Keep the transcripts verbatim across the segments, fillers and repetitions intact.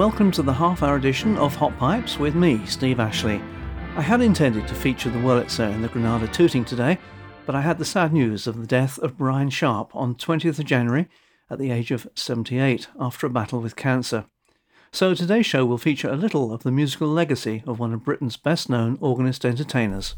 welcome to the half-hour edition of Hot Pipes with me, Steve Ashley. I had intended to feature the Wurlitzer in the Granada Tooting today, but I had the sad news of the death of Brian Sharp on twentieth of January at the age of seventy-eight after a battle with cancer. So today's show will feature a little of the musical legacy of one of Britain's best-known organist entertainers.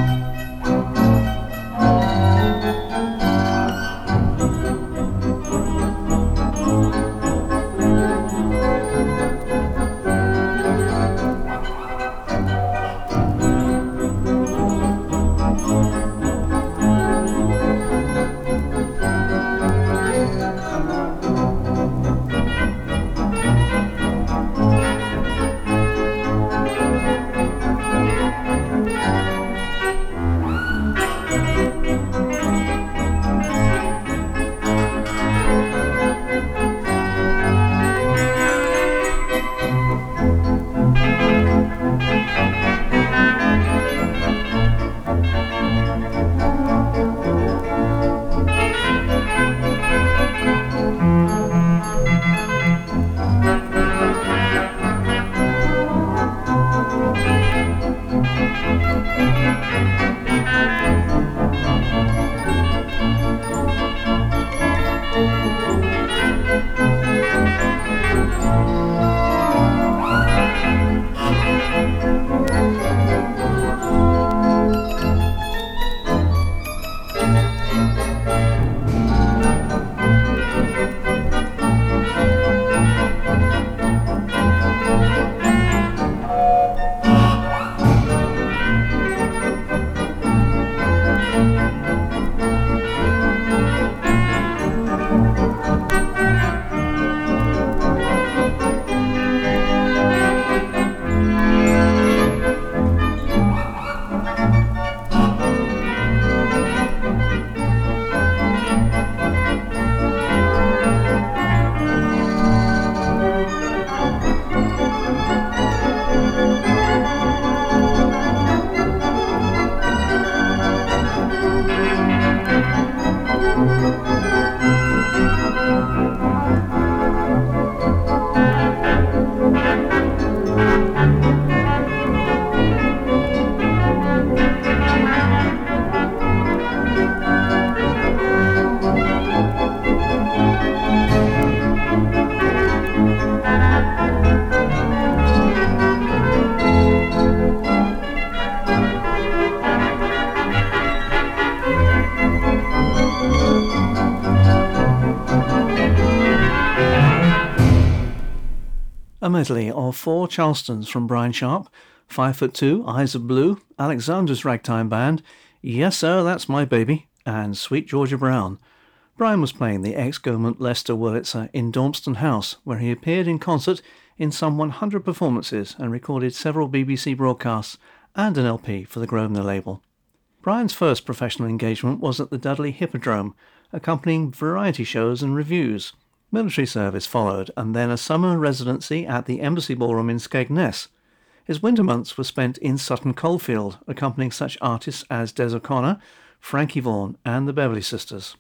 A medley of four Charlestons from Brian Sharp, Five Foot Two, Eyes of Blue, Alexander's Ragtime Band, Yes Sir, That's My Baby, and Sweet Georgia Brown. Brian was playing the ex-government Leicester Wurlitzer in Dormston House, where he appeared in concert in some one hundred performances and recorded several B B C broadcasts and an L P for the Grosvenor label. Brian's first professional engagement was at the Dudley Hippodrome, accompanying variety shows and reviews. Military service followed, and then a summer residency at the Embassy Ballroom in Skegness. His winter months were spent in Sutton Coldfield, accompanying such artists as Des O'Connor, Frankie Vaughan and the Beverly Sisters.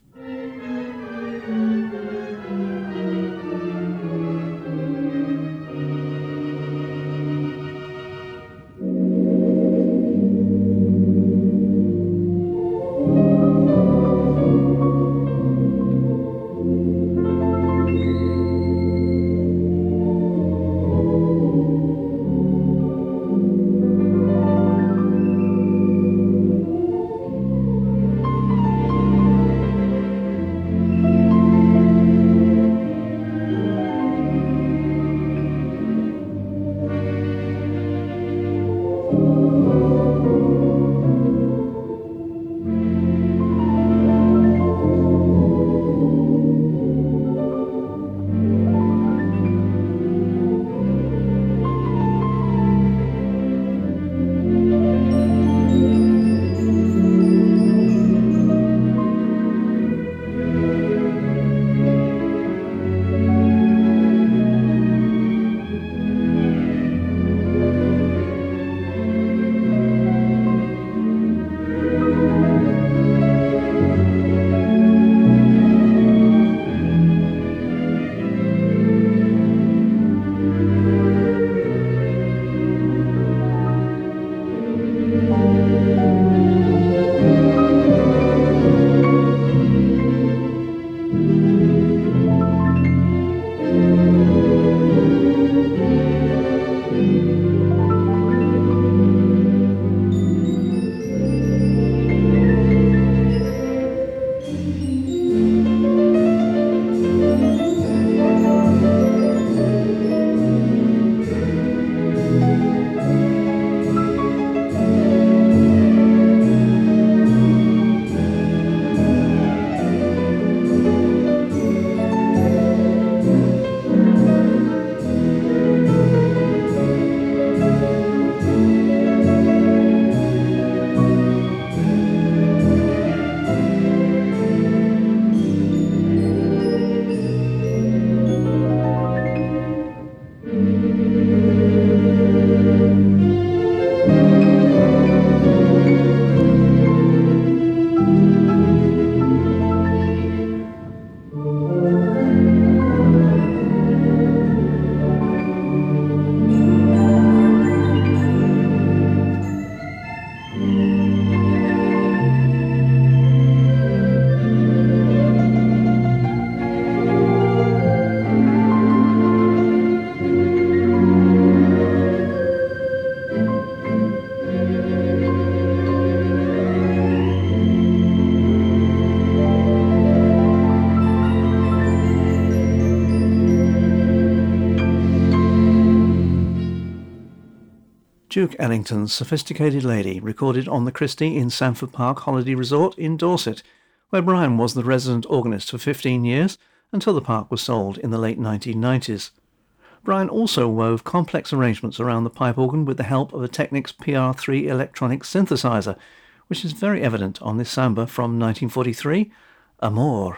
Duke Ellington's Sophisticated Lady, recorded on the Christie in Sanford Park Holiday Resort in Dorset, where Brian was the resident organist for fifteen years until the park was sold in the late nineteen nineties. Brian also wove complex arrangements around the pipe organ with the help of a Technics P R three electronic synthesizer, which is very evident on this samba from nineteen forty-three, Amor.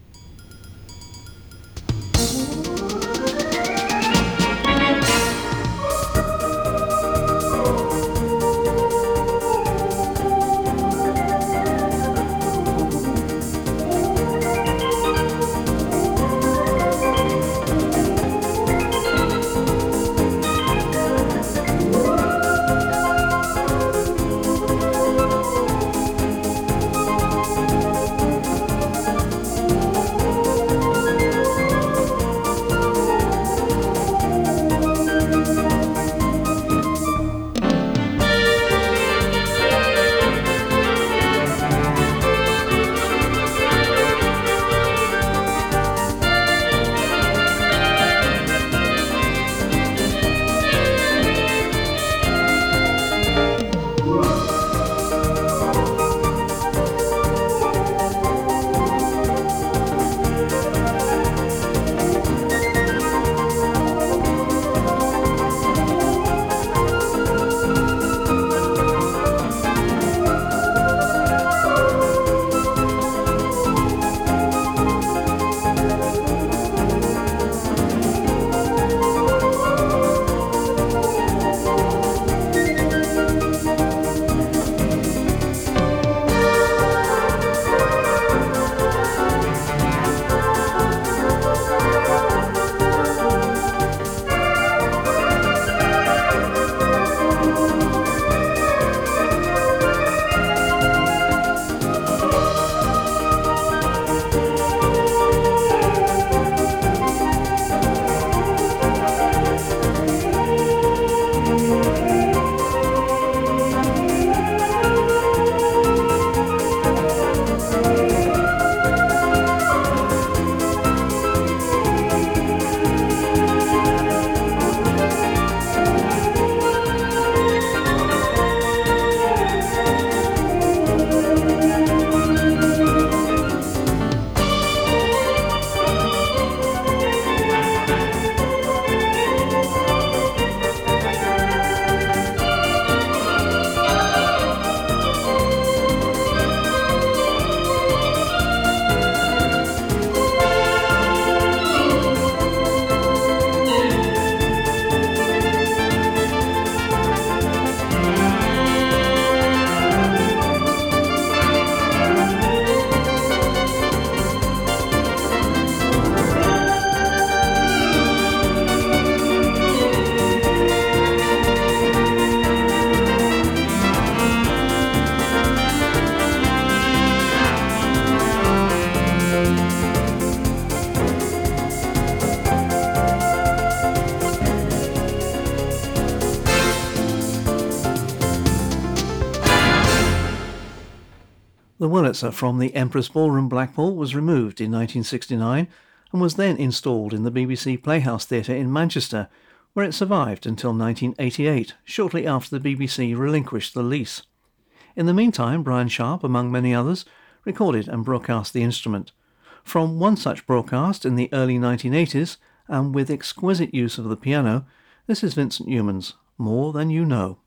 The Wurlitzer from the Empress Ballroom, Blackpool, was removed in nineteen sixty-nine and was then installed in the B B C Playhouse Theatre in Manchester, where it survived until nineteen eighty-eight, shortly after the B B C relinquished the lease. In the meantime, Brian Sharp, among many others, recorded and broadcast the instrument. From one such broadcast in the early nineteen eighties, and with exquisite use of the piano, this is Vincent Youmans' More Than You Know.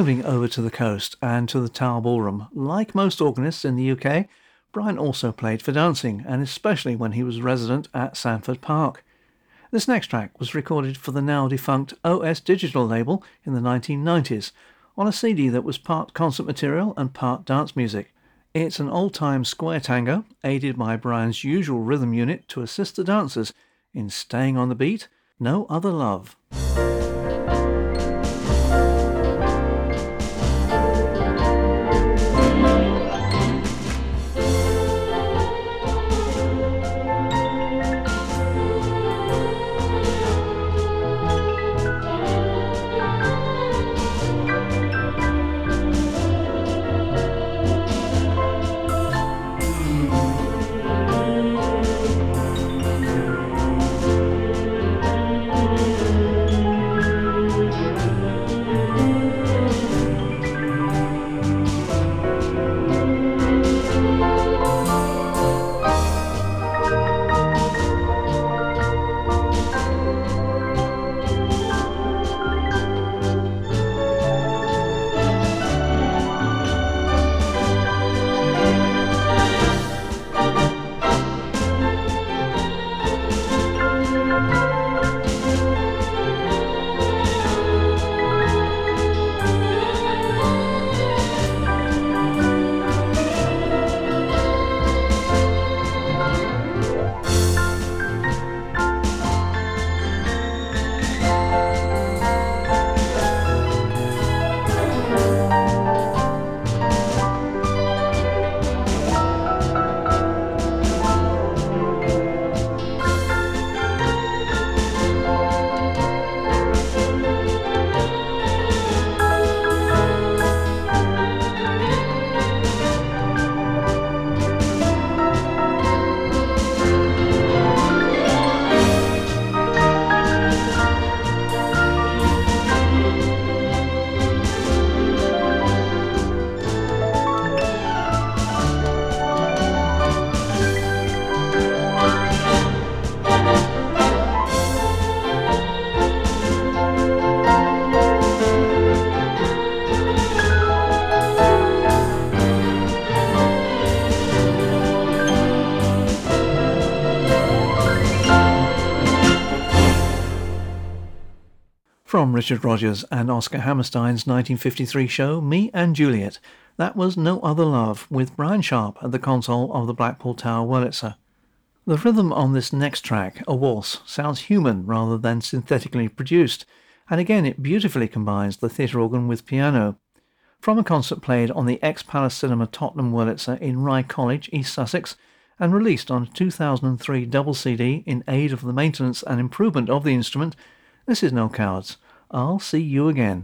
Moving over to the coast and to the Tower Ballroom, like most organists in the U K, Brian also played for dancing, and especially when he was resident at Sanford Park. This next track was recorded for the now defunct O S Digital label in the nineteen nineties, on a C D that was part concert material and part dance music. It's an old-time square tango, aided by Brian's usual rhythm unit to assist the dancers in staying on the beat, No Other Love. From Richard Rodgers and Oscar Hammerstein's nineteen fifty-three show Me and Juliet, that was No Other Love, with Brian Sharp at the console of the Blackpool Tower Wurlitzer. The rhythm on this next track, a waltz, sounds human rather than synthetically produced, and again it beautifully combines the theatre organ with piano. From a concert played on the ex-Palace Cinema Tottenham Wurlitzer in Rye College, East Sussex, and released on a two thousand three double C D in aid of the maintenance and improvement of the instrument, this is No Cowards. I'll see you again.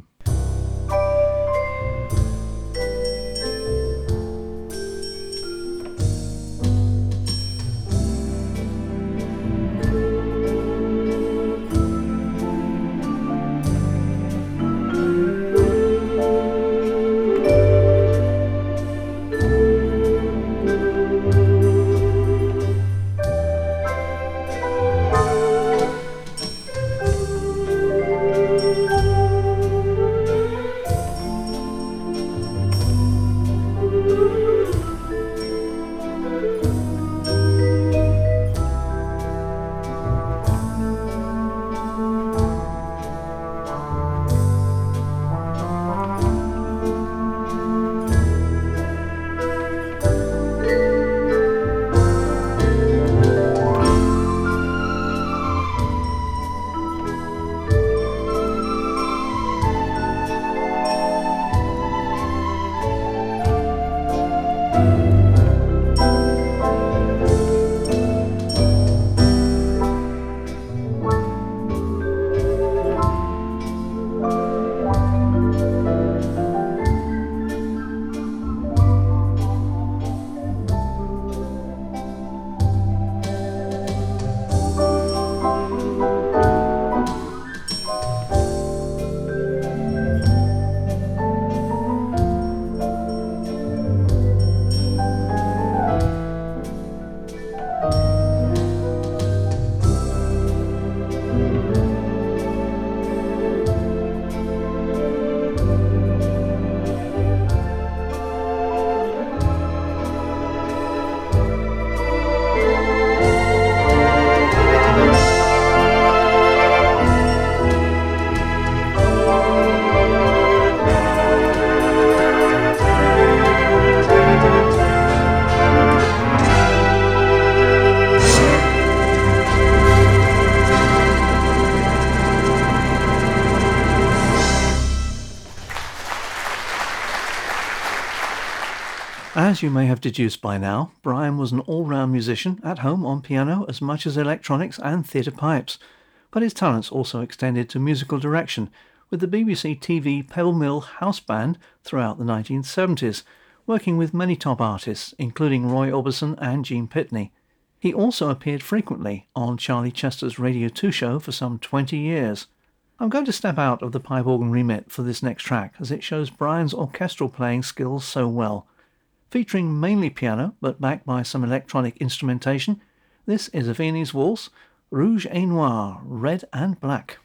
As you may have deduced by now, Brian was an all-round musician at home on piano as much as electronics and theatre pipes, but his talents also extended to musical direction with the B B C T V Pebble Mill House Band throughout the nineteen seventies, working with many top artists including Roy Orbison and Gene Pitney. He also appeared frequently on Charlie Chester's Radio two show for some twenty years. I'm going to step out of the pipe organ remit for this next track as it shows Brian's orchestral playing skills so well. Featuring mainly piano but backed by some electronic instrumentation, this is a Viennese waltz, Rouge et Noir, Red and Black.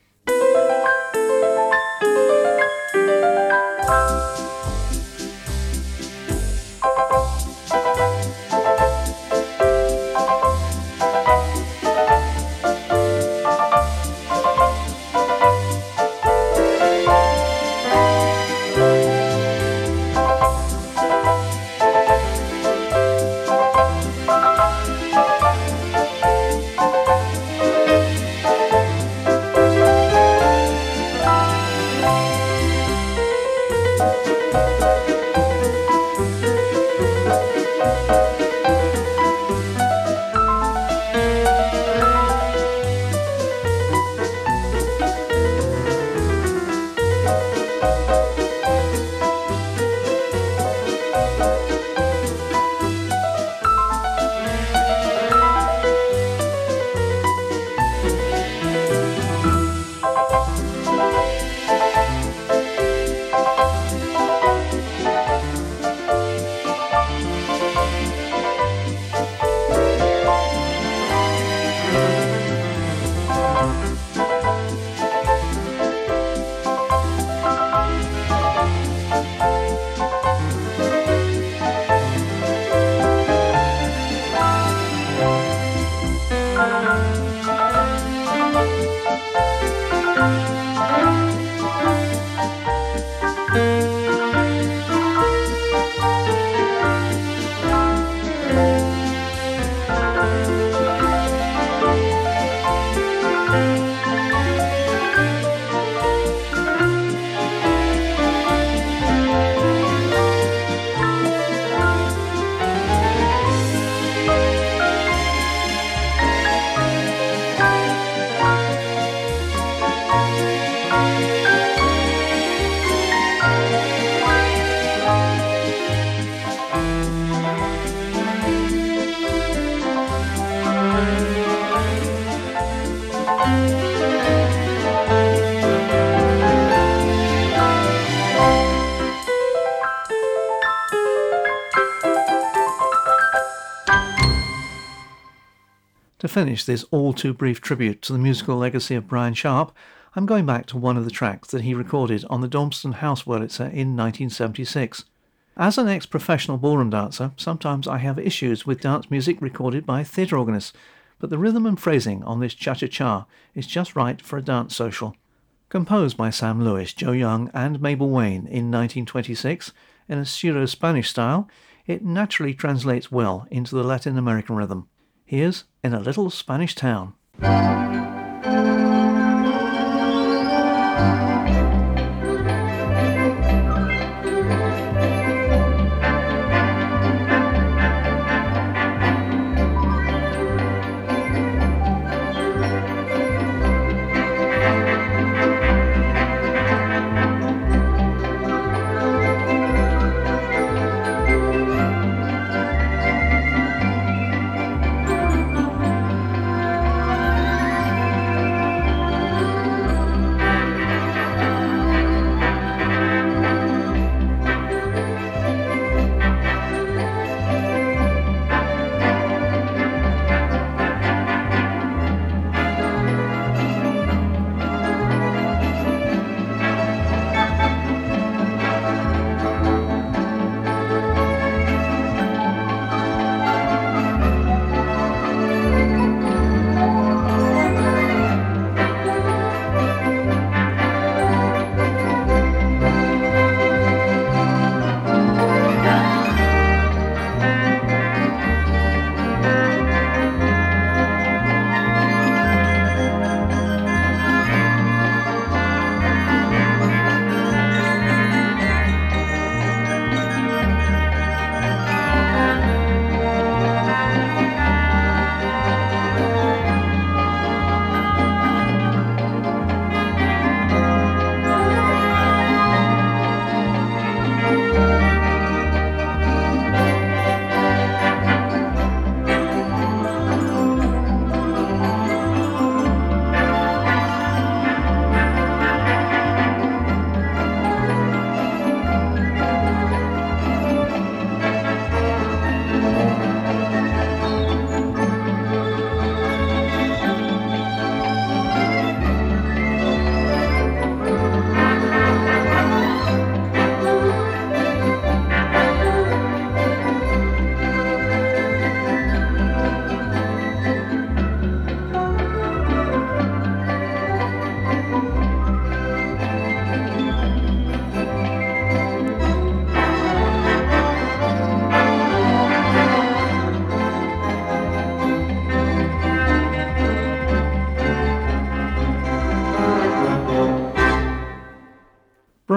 To finish this all-too-brief tribute to the musical legacy of Brian Sharp, I'm going back to one of the tracks that he recorded on the Dormston House Wurlitzer in nineteen seventy-six. As an ex-professional ballroom dancer, sometimes I have issues with dance music recorded by theatre organists, but the rhythm and phrasing on this cha-cha-cha is just right for a dance social. Composed by Sam Lewis, Joe Young and Mabel Wayne in nineteen twenty-six in a pseudo-Spanish style, it naturally translates well into the Latin American rhythm. Here's In a Little Spanish Town.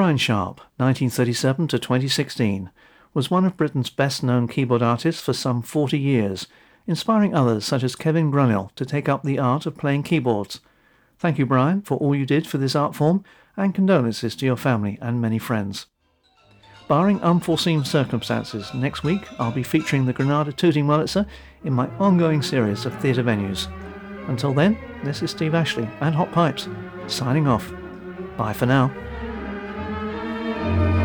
Brian Sharp, nineteen thirty-seven to twenty sixteen, was one of Britain's best-known keyboard artists for some forty years, inspiring others such as Kevin Grunill to take up the art of playing keyboards. Thank you, Brian, for all you did for this art form, and condolences to your family and many friends. Barring unforeseen circumstances, next week I'll be featuring the Granada Tooting Wurlitzer in my ongoing series of theatre venues. Until then, this is Steve Ashley and Hot Pipes, signing off. Bye for now.